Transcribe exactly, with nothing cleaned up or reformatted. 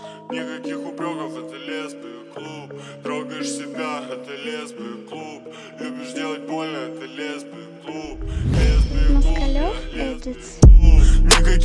Никаких упреков, это лесбий клуб. Трогаешь себя, это лесбий клуб. Любишь делать больно, это лесбий клуб. Лесбий клуб, Москалёв лесбий Эдитс. клуб.